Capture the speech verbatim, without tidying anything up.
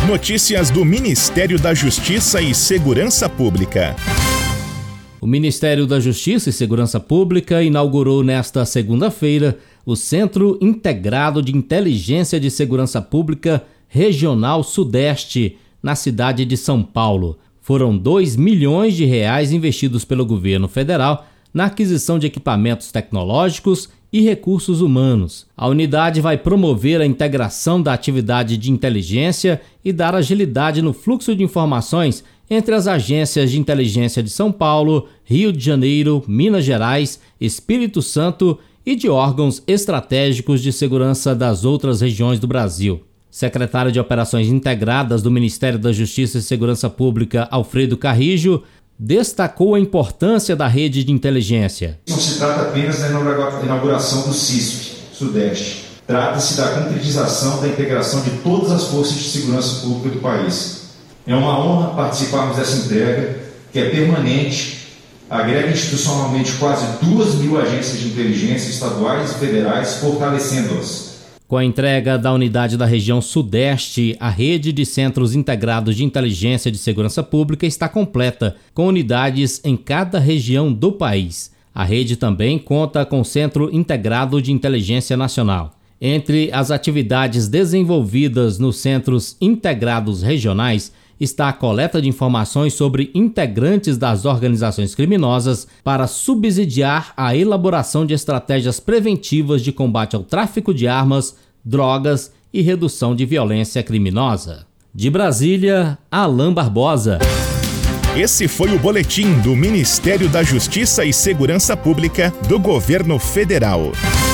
Notícias do Ministério da Justiça e Segurança Pública. O Ministério da Justiça e Segurança Pública inaugurou nesta segunda-feira o Centro Integrado de Inteligência de Segurança Pública Regional Sudeste, na cidade de São Paulo. Foram dois milhões de reais investidos pelo governo federal na aquisição de equipamentos tecnológicos e recursos humanos. A unidade vai promover a integração da atividade de inteligência e dar agilidade no fluxo de informações entre as agências de inteligência de São Paulo, Rio de Janeiro, Minas Gerais, Espírito Santo e de órgãos estratégicos de segurança das outras regiões do Brasil. Secretário de Operações Integradas do Ministério da Justiça e Segurança Pública, Alfredo Carrijo, destacou a importância da rede de inteligência. Não se trata apenas da inauguração do CISP Sudeste. Trata-se da concretização da integração de todas as forças de segurança pública do país. É uma honra participarmos dessa entrega, que é permanente, agrega institucionalmente quase duas mil agências de inteligência estaduais e federais, fortalecendo-as. Com a entrega da unidade da região Sudeste, a rede de Centros Integrados de Inteligência de Segurança Pública está completa, com unidades em cada região do país. A rede também conta com o Centro Integrado de Inteligência Nacional. Entre as atividades desenvolvidas nos Centros Integrados Regionais está a coleta de informações sobre integrantes das organizações criminosas para subsidiar a elaboração de estratégias preventivas de combate ao tráfico de armas, drogas e redução de violência criminosa. De Brasília, Alain Barbosa. Esse foi o boletim do Ministério da Justiça e Segurança Pública do Governo Federal.